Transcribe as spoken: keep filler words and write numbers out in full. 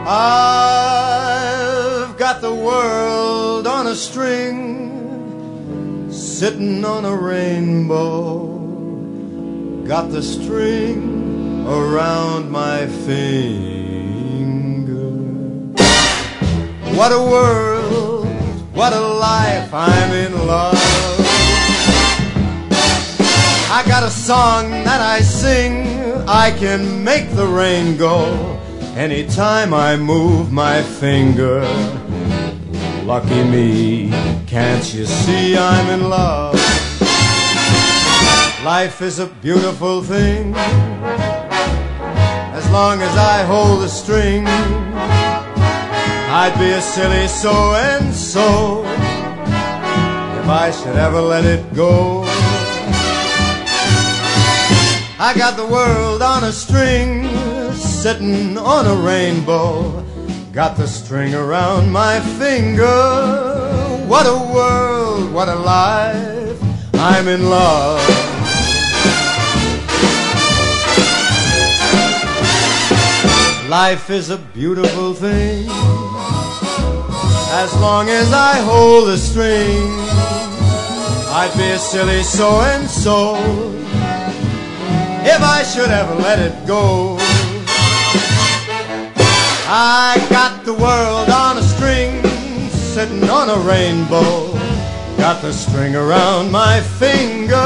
I've got the world on a string, sitting on a rainbow. Got the string around my finger. What a world, what a life, I'm in love. I got a song that I sing, I can make the rain go anytime I move my finger. Lucky me, can't you see I'm in love? Life is a beautiful thing, as long as I hold the string. I'd be a silly so-and-so if I should ever let it go. I got the world on a string, sitting on a rainbow. Got the string around my finger. What a world, what a life, I'm in love. Life is a beautiful thing, as long as I hold the string. I'd be a silly so-and-so if I should ever let it go. I got the world on a string, sitting on a rainbow. Got the string around my finger.